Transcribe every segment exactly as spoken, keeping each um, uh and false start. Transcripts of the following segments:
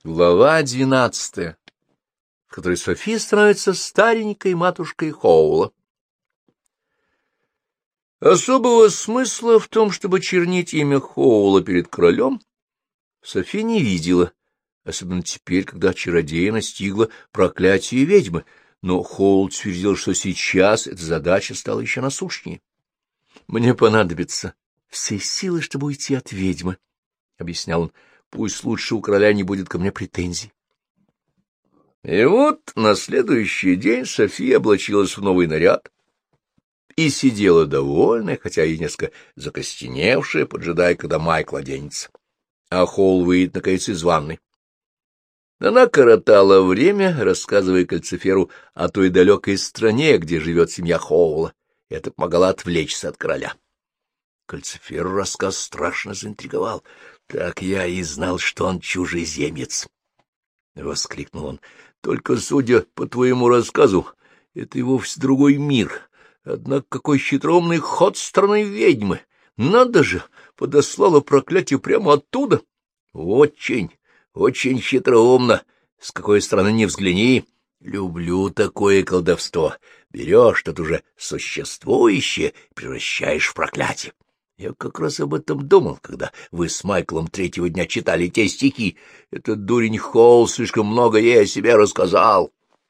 Глава двенадцатая, в которой Софи становится старенькой матушкой Хоула. Особого смысла в том, чтобы чернить имя Хоула перед королем, Софи не видела, особенно теперь, когда чародея настигло проклятие ведьмы, но Хоул твердил, что сейчас эта задача стала еще насущнее. — Мне понадобится все силы, чтобы уйти от ведьмы, — объяснял он. Пусть лучше у короля не будет ко мне претензий. И вот на следующий день София облачилась в новый наряд и сидела довольная, хотя и несколько закостеневшая, поджидая, когда Майкл оденется. А Хоул выйдет, наконец, из ванной. Она коротала время, рассказывая Кальциферу о той далекой стране, где живет семья Хоула. Это помогало отвлечься от короля. Кальцифер рассказ страшно заинтриговал. — Так я и знал, что он чужеземец! — воскликнул он. — Только, судя по твоему рассказу, это и вовсе другой мир. Однако какой хитроумный ход страны ведьмы! Надо же, подослала проклятие прямо оттуда! Очень, очень хитроумно! С какой стороны ни взгляни! Люблю такое колдовство. Берешь что-то уже существующее и превращаешь в проклятие. Я как раз об этом думал, когда вы с Майклом третьего дня читали те стихи. Этот дурень Хоул слишком много ей о себе рассказал.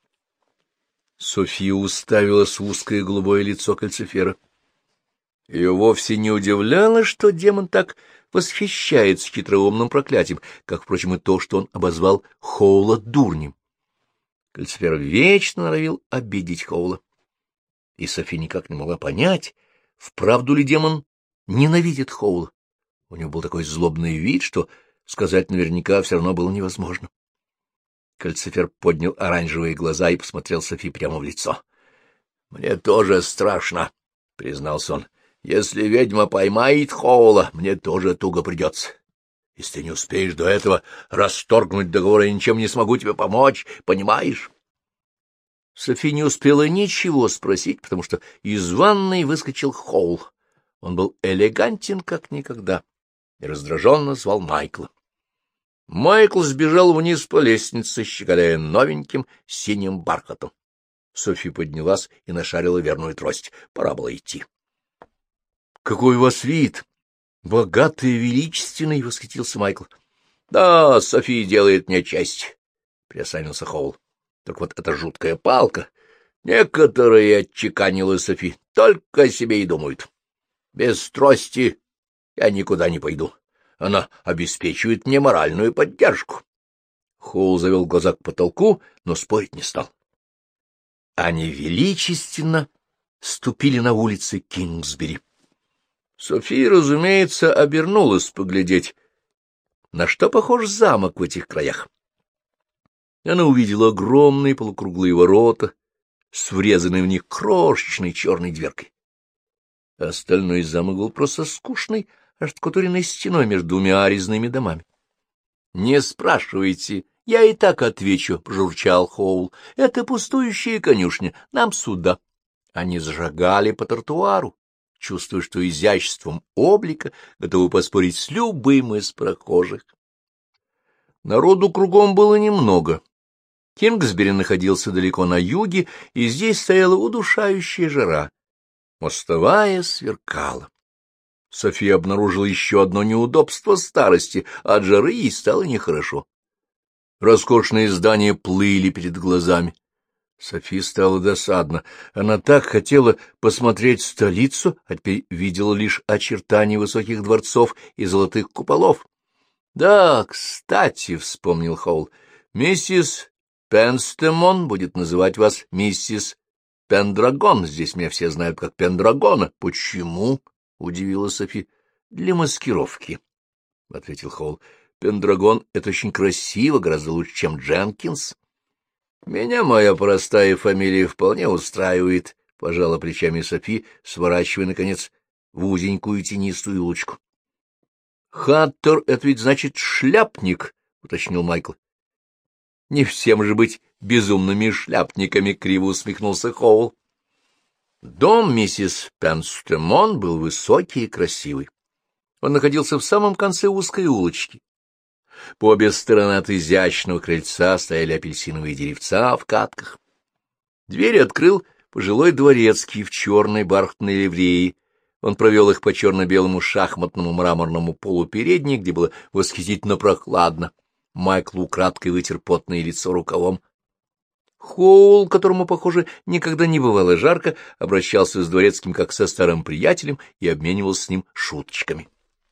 София уставилась в узкое голубое лицо Кальцифера. Ее вовсе не удивляло, что демон так восхищается хитроумным проклятием, как, впрочем, и то, что он обозвал Хоула дурнем. Кальцифер вечно норовил обидеть Хоула. И София никак не могла понять, вправду ли демон ненавидит Хоула. У него был такой злобный вид, что сказать наверняка все равно было невозможно. Кальцифер поднял оранжевые глаза и посмотрел Софи прямо в лицо. — Мне тоже страшно, — признался он. — Если ведьма поймает Хоула, мне тоже туго придется. Если ты не успеешь до этого расторгнуть договор, я ничем не смогу тебе помочь, понимаешь? Софи не успела ничего спросить, потому что из ванной выскочил Хоул. Он был элегантен, как никогда, и раздраженно звал Майкла. Майкл сбежал вниз по лестнице, щеголяя новеньким синим бархатом. Софья поднялась и нашарила верную трость. Пора было идти. — Какой у вас вид! Богатый и величественный! — восхитился Майкл. — Да, София делает мне честь, — приосанился Хоул. — Так вот эта жуткая палка. Некоторые, — отчеканила Софи, — только о себе и думают. Без трости я никуда не пойду. Она обеспечивает мне моральную поддержку. Хоул завел глаза к потолку, но спорить не стал. Они величественно ступили на улицы Кингсбери. София, разумеется, обернулась поглядеть, на что похож замок в этих краях. Она увидела огромные полукруглые ворота с врезанной в них крошечной черной дверкой. Остальной замок был просто скучной, оштукатуренной стеной между двумя резными домами. — Не спрашивайте, я и так отвечу, — прожурчал Хоул. — Это пустующая конюшня, нам сюда. Они зажигали по тротуару, чувствуя, что изяществом облика готовы поспорить с любым из прохожих. Народу кругом было немного. Кингсбери находился далеко на юге, и здесь стояла удушающая жара. Мостовая сверкала. София обнаружила еще одно неудобство старости, от жары ей стало нехорошо. Роскошные здания плыли перед глазами. Софии стало досадно. Она так хотела посмотреть столицу, а теперь видела лишь очертания высоких дворцов и золотых куполов. — Да, кстати, — вспомнил Хоул, — миссис Пенстемон будет называть вас миссис Пендрагон. Здесь меня все знают как Пендрагона. — Почему? — удивилась Софи. — Для маскировки, — ответил Хоул. — Пендрагон — это очень красиво, гораздо лучше, чем Дженкинс. — Меня моя простая фамилия вполне устраивает, — пожала плечами Софи, сворачивая, наконец, в узенькую тенистую улочку. — Хаттер — это ведь значит шляпник, — уточнил Майкл. — Не всем же быть безумными шляпниками, — криво усмехнулся Хоул. Дом миссис Пенстемон был высокий и красивый. Он находился в самом конце узкой улочки. По обе стороны от изящного крыльца стояли апельсиновые деревца в катках. Дверь открыл пожилой дворецкий в черной бархатной ливреи. Он провел их по черно-белому шахматному мраморному полу передней, где было восхитительно прохладно. Майкл украдкой вытер потное лицо рукавом. Хоул, которому, похоже, никогда не бывало жарко, обращался с дворецким как со старым приятелем и обменивался с ним шуточками.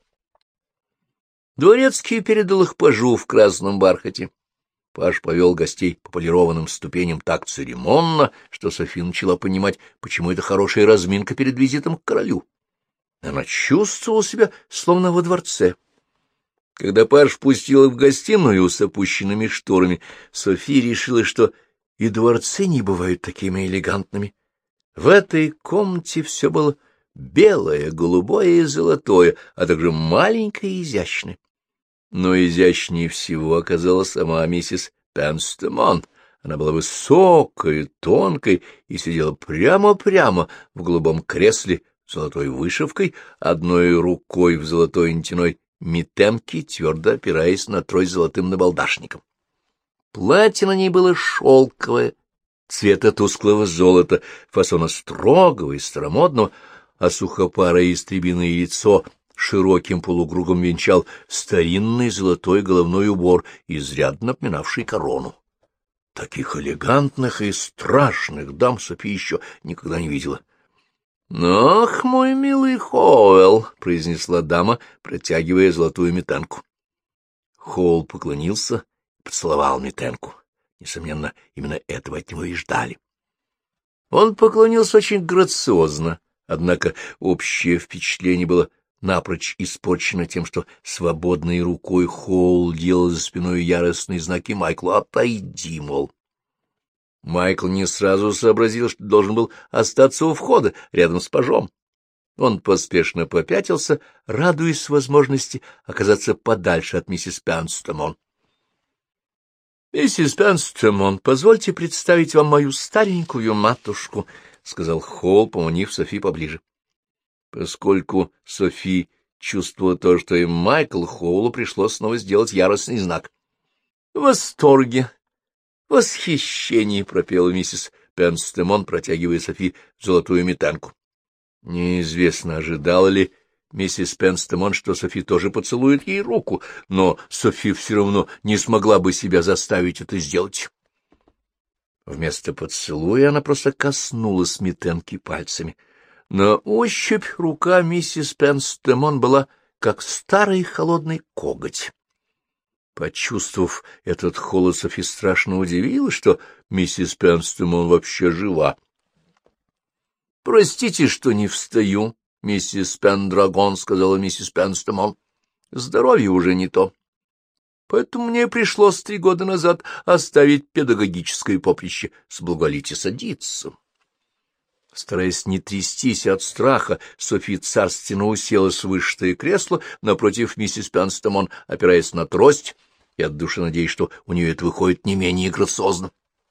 Дворецкий передал их пажу в красном бархате. Паж повел гостей по полированным ступеням так церемонно, что Софи начала понимать, почему это хорошая разминка перед визитом к королю. Она чувствовала себя словно во дворце. Когда паж впустил их в гостиную с опущенными шторами, Софи решила, что и дворцы не бывают такими элегантными. В этой комнате все было белое, голубое и золотое, а также маленькое и изящное. Но изящнее всего оказалась сама миссис Пенстемон. Она была высокой, тонкой и сидела прямо-прямо в голубом кресле с золотой вышивкой, одной рукой в золотой нитяной митенке, твердо опираясь на трой золотым набалдашником. Платье на ней было шелковое, цвета тусклого золота, фасона строгого и старомодного, а сухопарое истребиное лицо широким полукругом венчал старинный золотой головной убор, изрядно напоминавший корону. Таких элегантных и страшных дам Софи еще никогда не видела. — Ах, мой милый Хоуэлл! — произнесла дама, протягивая золотую метанку. Хоуэлл поклонился и поцеловал метанку. Несомненно, именно этого от него и ждали. Он поклонился очень грациозно, однако общее впечатление было напрочь испорчено тем, что свободной рукой Хоуэлл делал за спиной яростные знаки Майклу «Отойди, мол». Майкл не сразу сообразил, что должен был остаться у входа, рядом с пажом. Он поспешно попятился, радуясь возможности оказаться подальше от миссис Пенстемон. — Миссис Пенстемон, позвольте представить вам мою старенькую матушку, — сказал Хоуэлл, поманив Софи поближе. Поскольку Софи чувствовала то, что и Майкл, Хоулу пришлось снова сделать яростный знак. — В восторге, в восхищении, — пропела миссис Пенстемон, протягивая Софи золотую метанку. Неизвестно, ожидала ли миссис Пенстемон, что Софи тоже поцелует ей руку, но Софи все равно не смогла бы себя заставить это сделать. Вместо поцелуя она просто коснулась метанки пальцами. На ощупь рука миссис Пенстемон была как старый холодный коготь. Почувствовав этот холод, Софи страшно удивилась, что миссис Пенстемон вообще жива. — Простите, что не встаю, миссис Пендрагон, — сказала миссис Пенстемон. — Здоровье уже не то. Поэтому мне пришлось три года назад оставить педагогическое поприще. Соблаговолите садиться. Стараясь не трястись от страха, Софи царственно уселась в вышитое кресло напротив миссис Пенстемон, опираясь на трость, и от души надеясь, что у нее это выходит не менее грациозно.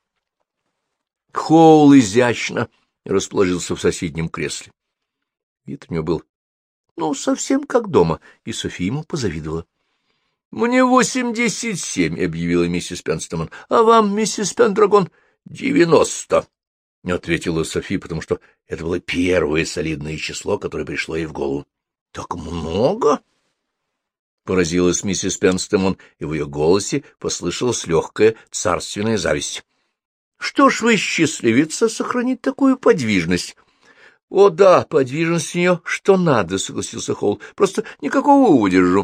Хоул изящно расположился в соседнем кресле. Вид у него был, ну, совсем как дома, и Софи ему позавидовала. — Мне восемьдесят семь, — объявила миссис Пенстемон, — а вам, миссис Пендрагон, девяносто. — не ответила Софи, потому что это было первое солидное число, которое пришло ей в голову. — Так много? — поразилась миссис Пенстемон, и в ее голосе послышалась легкая царственная зависть. — Что ж вы, счастливица, сохранить такую подвижность? — О да, подвижность у нее что надо, — согласился Холл, — просто никакого удержу.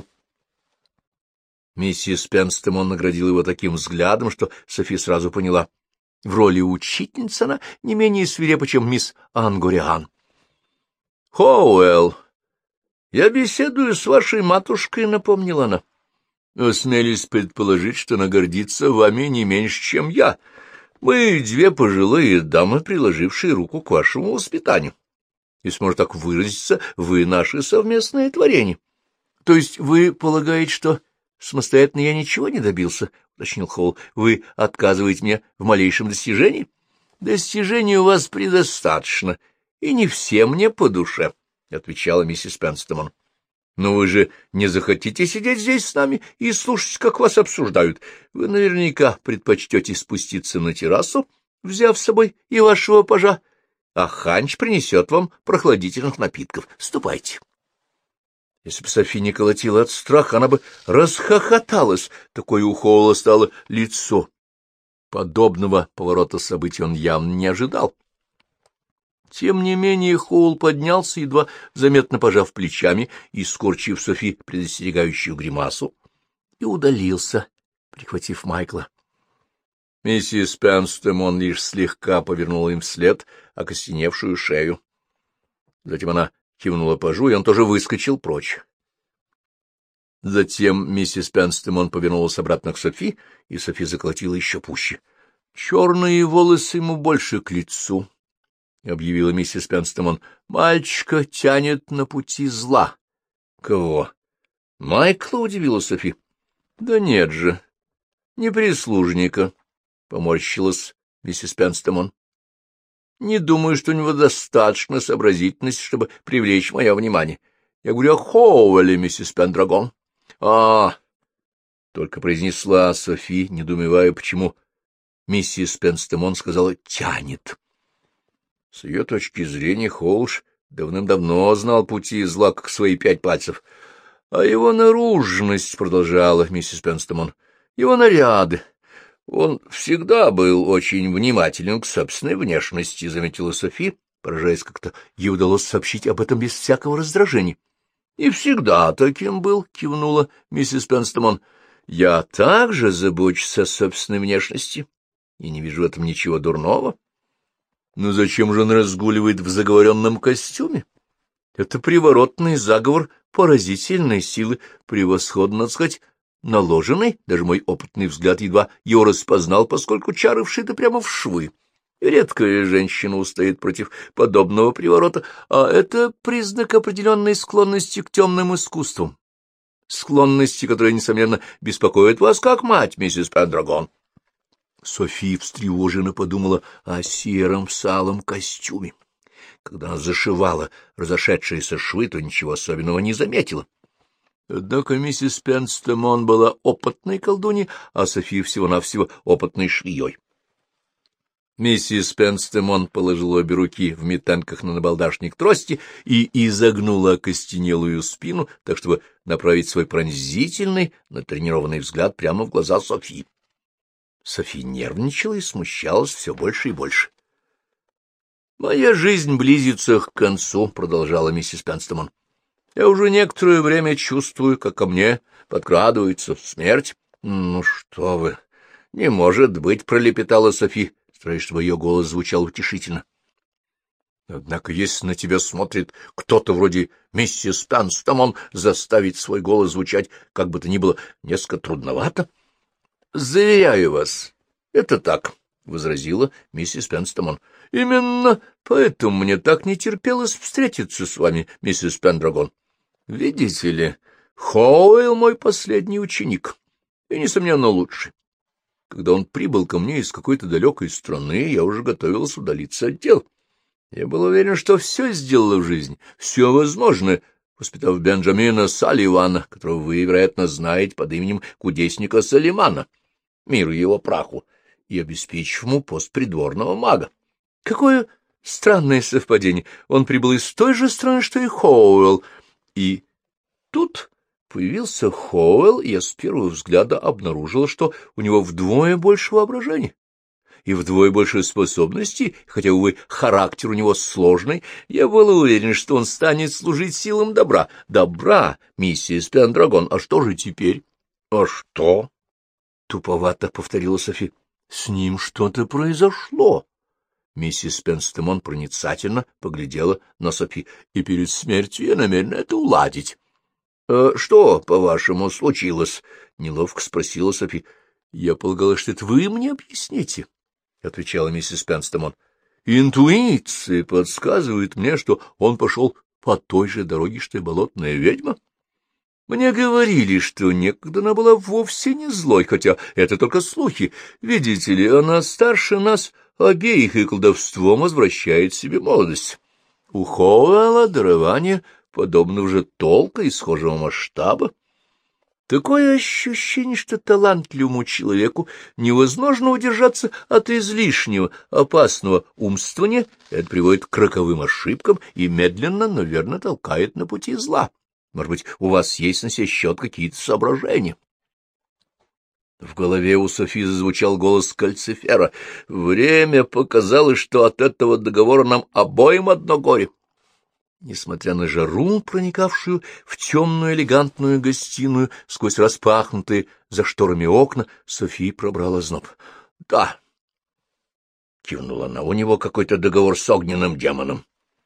Миссис Пенстемон наградила его таким взглядом, что Софи сразу поняла. В роли учительницы она не менее свирепа, чем мисс Ангориан. — Хоуэлл, я беседую с вашей матушкой, — напомнила она. — Осмелюсь предположить, что она гордится вами не меньше, чем я. Мы две пожилые дамы, приложившие руку к вашему воспитанию. Если можно так выразиться, вы наше совместное творение. — То есть вы полагаете, что самостоятельно я ничего не добился? — уточнил Холл. — Вы отказываете мне в малейшем достижении? — Достижений у вас предостаточно, и не все мне по душе, — отвечала миссис Пенстемон. Но вы же не захотите сидеть здесь с нами и слушать, как вас обсуждают. Вы наверняка предпочтете спуститься на террасу, взяв с собой и вашего пажа, а Ханч принесет вам прохладительных напитков. Ступайте. Если бы Софи не колотила от страха, она бы расхохоталась. Такое у Хоула стало лицо. Подобного поворота событий он явно не ожидал. Тем не менее Хоул поднялся, едва заметно пожав плечами и скорчив Софи предостерегающую гримасу, и удалился, прихватив Майкла. Миссис Пенстемон лишь слегка повернула им вслед окостеневшую шею. Затем она кивнула пажу, и он тоже выскочил прочь. Затем миссис Пенстемон повернулась обратно к Софи, и Софи заколотила еще пуще. — Черные волосы ему больше к лицу, — объявила миссис Пенстемон. — Мальчика тянет на пути зла. — Кого? — Майкла, — удивила Софи. — Да нет же, не прислужника, — поморщилась миссис Пенстемон. — Не думаю, что у него достаточно сообразительности, чтобы привлечь мое внимание. Я говорю о Хоуэле, миссис Пендрагон. — А, — только произнесла Софи, недоумевая, почему миссис Пенстемон сказала «тянет». С ее точки зрения Хоуш давным-давно знал пути зла, как свои пять пальцев. — А его наружность, — продолжала миссис Пенстемон, — его наряды. Он всегда был очень внимателен к собственной внешности, — заметила Софи, поражаясь, как-то ей удалось сообщить об этом без всякого раздражения. — И всегда таким был, — кивнула миссис Пенстемон. — Я также забочусь о собственной внешности, и не вижу в этом ничего дурного. Но зачем же он разгуливает в заговоренном костюме? Это приворотный заговор поразительной силы, превосходно, так сказать, наложенный. Даже мой опытный взгляд едва его распознал, поскольку чары вшиты прямо в швы. Редкая женщина устоит против подобного приворота, а это признак определенной склонности к темным искусствам. Склонности, которая, несомненно, беспокоит вас как мать, миссис Пендрагон. София встревоженно подумала о сером салом костюме. Когда она зашивала разошедшиеся швы, то ничего особенного не заметила. Однако миссис Пенстемон была опытной колдуньей, а София всего-навсего опытной швеей. Миссис Пенстемон положила обе руки в метанках на набалдашник трости и изогнула окостенелую спину, так чтобы направить свой пронзительный, натренированный взгляд прямо в глаза Софии. София нервничала и смущалась все больше и больше. — Моя жизнь близится к концу, — продолжала миссис Пенстемон. — Я уже некоторое время чувствую, как ко мне подкрадывается смерть. — Ну что вы, не может быть, — пролепетала Софи, стараясь, чтобы ее голос звучал утешительно. — Однако, если на тебя смотрит кто-то вроде миссис Пенстемон, заставить свой голос звучать, как бы то ни было, несколько трудновато. — Заверяю вас, это так, — возразила миссис Пенстемон. — Именно поэтому мне так не терпелось встретиться с вами, миссис Пендрагон. Видите ли, Хоуэлл мой последний ученик, и, несомненно, лучший. Когда он прибыл ко мне из какой-то далекой страны, я уже готовился удалиться от дел. Я был уверен, что все сделала в жизни, все возможное, воспитав Бенджамина Салливана, которого вы, вероятно, знаете под именем кудесника Салимана, миру его праху, и обеспечив ему пост придворного мага. Какое странное совпадение! Он прибыл из той же страны, что и Хоуэлл. И тут появился Хоуэлл, и я с первого взгляда обнаружил, что у него вдвое больше воображения и вдвое больше способностей, хотя, увы, характер у него сложный. Я был уверен, что он станет служить силам добра. Добра, миссис Пендрагон, а что же теперь? — А что? — туповато повторила Софи. — С ним что-то произошло. Миссис Пенстемон проницательно поглядела на Софи, и перед смертью я намерена это уладить. — Что, по-вашему, случилось? — неловко спросила Софи. — Я полагала, что это вы мне объясните, — отвечала миссис Пенстемон. — Интуиция подсказывает мне, что он пошел по той же дороге, что и болотная ведьма. Мне говорили, что некогда она была вовсе не злой, хотя это только слухи. Видите ли, она старше нас обеих и колдовством возвращает себе молодость. У Хоуэлла дарование подобного же толка и схожего масштаба. Такое ощущение, что талантливому человеку невозможно удержаться от излишнего, опасного умствования, это приводит к роковым ошибкам и медленно, но верно толкает на пути зла. Может быть, у вас есть на сей счет какие-то соображения? В голове у Софи зазвучал голос Кальцифера. Время показало, что от этого договора нам обоим одно горе. Несмотря на жару, проникавшую в темную элегантную гостиную сквозь распахнутые за шторами окна, София пробрала зноб. — Да, — кивнула она, — у него какой-то договор с огненным демоном.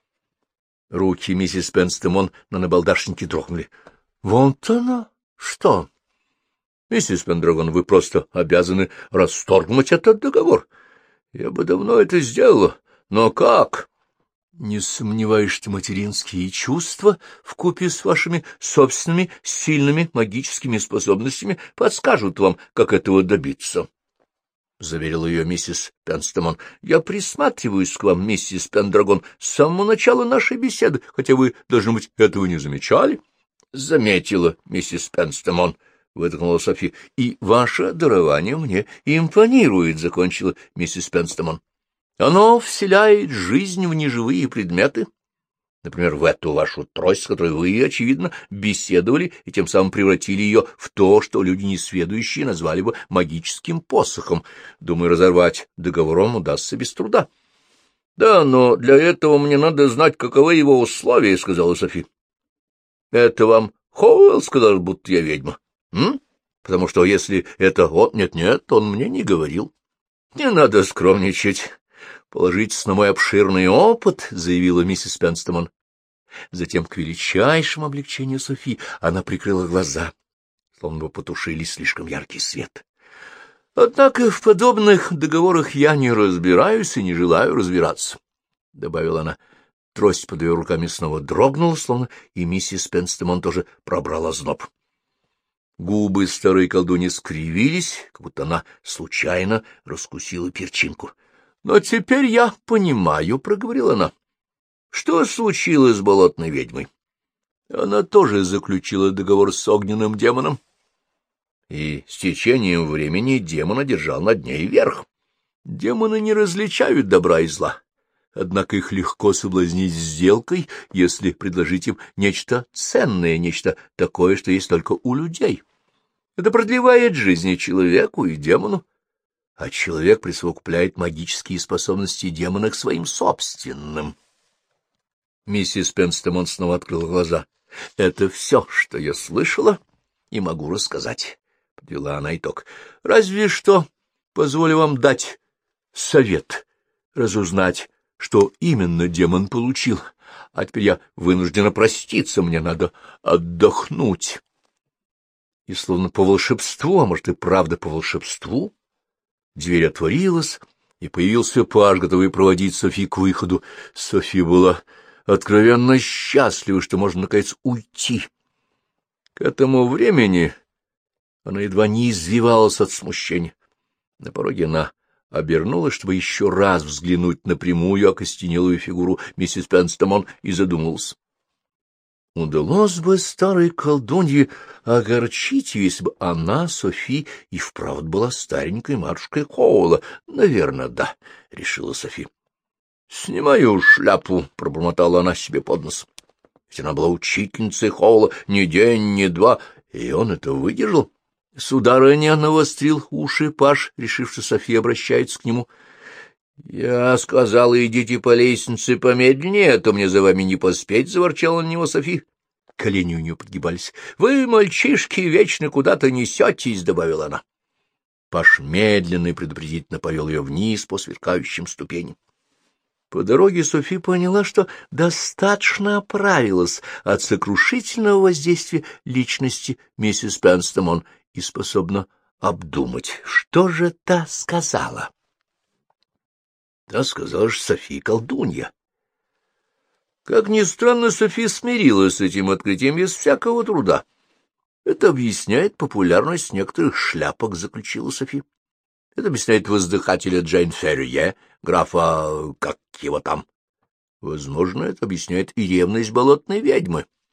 Руки миссис Пенстемон на набалдашнике дрогнули. — Вот оно что? — Миссис Пендрагон, вы просто обязаны расторгнуть этот договор. Я бы давно это сделала, но как? — Не сомневаюсь, что материнские чувства вкупе с вашими собственными сильными магическими способностями подскажут вам, как этого добиться, — заверила ее миссис Пенстемон. — Я присматриваюсь к вам, миссис Пендрагон, с самого начала нашей беседы, хотя вы, должно быть, этого не замечали. — Заметила, миссис Пенстемон, — выдохнула Софи. — И ваше дарование мне импонирует, — закончила миссис Пенстемон. Оно вселяет жизнь в неживые предметы, например, в эту вашу трость, с которой вы, очевидно, беседовали и тем самым превратили ее в то, что люди несведущие назвали бы магическим посохом. Думаю, разорвать договор вам удастся без труда. — Да, но для этого мне надо знать, каковы его условия, — сказала Софи. — Это вам Хоуэлл сказал, будто я ведьма? М? Потому что если это он... Нет-нет, он мне не говорил. Не надо скромничать. — Положитесь на мой обширный опыт, — заявила миссис Пенстемон. Затем, к величайшему облегчению Софи, она прикрыла глаза, словно бы потушили слишком яркий свет. — Однако в подобных договорах я не разбираюсь и не желаю разбираться, — добавила она. Трость под ее руками снова дрогнула, словно и миссис Пенстемон тоже пробрала зноб. Губы старой колдуньи скривились, как будто она случайно раскусила перчинку. — Но теперь я понимаю, — проговорила она, — что случилось с болотной ведьмой. Она тоже заключила договор с огненным демоном, и с течением времени демон одержал над ней верх. Демоны не различают добра и зла, однако их легко соблазнить сделкой, если предложить им нечто ценное, нечто такое, что есть только у людей. Это продлевает жизни человеку и демону, а человек присовокупляет магические способности демона к своим собственным. Миссис Пенстемон снова открыла глаза. — Это все, что я слышала и могу рассказать, — подвела она итог. — Разве что позволю вам дать совет, разузнать, что именно демон получил. А теперь я вынуждена проститься, мне надо отдохнуть. И словно по волшебству, а может и правда по волшебству, дверь отворилась, и появился паж, готовый проводить Софи к выходу. Софи была откровенно счастлива, что можно, наконец, уйти. К этому времени она едва не извивалась от смущения. На пороге она обернулась, чтобы еще раз взглянуть на прямую окостенелую фигуру миссис Пенстемон, и задумалась. Удалось бы старой колдунье огорчить ее, если бы она, Софи, и вправду была старенькой матушкой Хоуэлла. Наверное, да, — решила Софи. — Снимаю шляпу, — пробормотала она себе под нос. Ведь она была учительницей Хоуэлла ни день, ни два, и он это выдержал. Сударыня, навострил уши паж, решив, что София обращается к нему. — Я сказала, идите по лестнице помедленнее, а то мне за вами не поспеть, — заворчала на него Софи. Колени у нее подгибались. — Вы, мальчишки, вечно куда-то несетесь, — добавила она. Паж медленно и предупредительно повел ее вниз по сверкающим ступеням. По дороге Софи поняла, что достаточно оправилась от сокрушительного воздействия личности миссис Пенстемон и способна обдумать, что же та сказала. Та сказала, что Софи колдунья. Как ни странно, Софи смирилась с этим открытием без всякого труда. Это объясняет популярность некоторых шляпок, — заключила Софи. Это объясняет воздыхателя Джейн Феррье, графа... как его там. Возможно, это объясняет и ревность болотной ведьмы.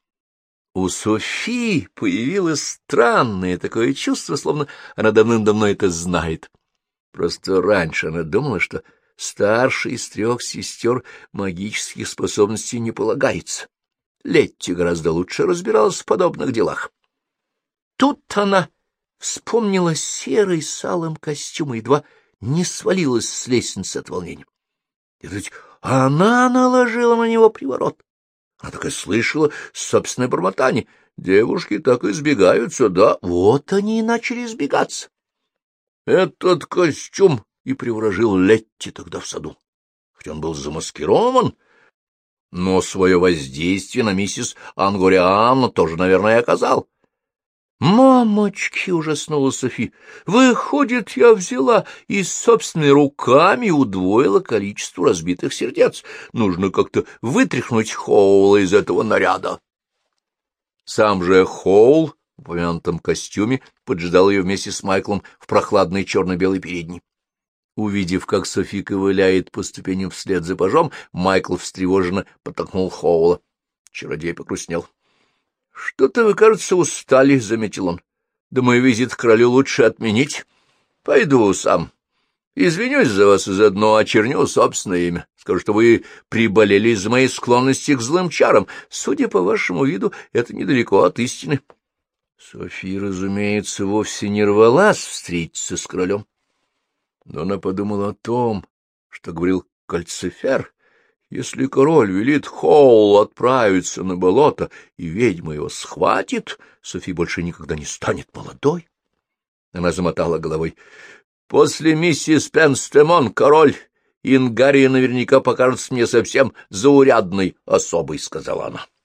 У Софи появилось странное такое чувство, словно она давным-давно это знает. Просто раньше она думала, что старшей из трех сестер магических способностей не полагается. Летти гораздо лучше разбиралась в подобных делах. Тут она вспомнила серый с алым костюм и едва не свалилась с лестницы от волнения. И ведь она наложила на него приворот. Она так и слышала собственное бормотание. Девушки так избегаются, да? Вот они и начали избегаться. Этот костюм и приворожил Летти тогда в саду. Хоть он был замаскирован, но свое воздействие на миссис Ангорианну тоже, наверное, оказал. «Мамочки!» — ужаснулась Софи. «Выходит, я взяла и собственными руками удвоила количество разбитых сердец. Нужно как-то вытряхнуть Хоула из этого наряда». Сам же Хоул в упомянутом костюме поджидал ее вместе с Майклом в прохладной черно-белой передней. Увидев, как Софи ковыляет по ступеням вслед за пажом, Майкл встревоженно подтолкнул Хоула. Чародей погрустнел. — Что-то вы, кажется, устали, — заметил он. — Думаю, визит к королю лучше отменить. Пойду сам. Извинюсь за вас и заодно очерню собственное имя. Скажу, что вы приболели из-за моей склонности к злым чарам. Судя по вашему виду, это недалеко от истины. София, разумеется, вовсе не рвалась встретиться с королем. Но она подумала о том, что говорил Кальцифер. Если король велит Хоулу отправиться на болото, и ведьма его схватит, Софи больше никогда не станет молодой. Она замотала головой. После миссис Пенстемон король Ингария наверняка покажется мне совсем заурядной особой, — сказала она.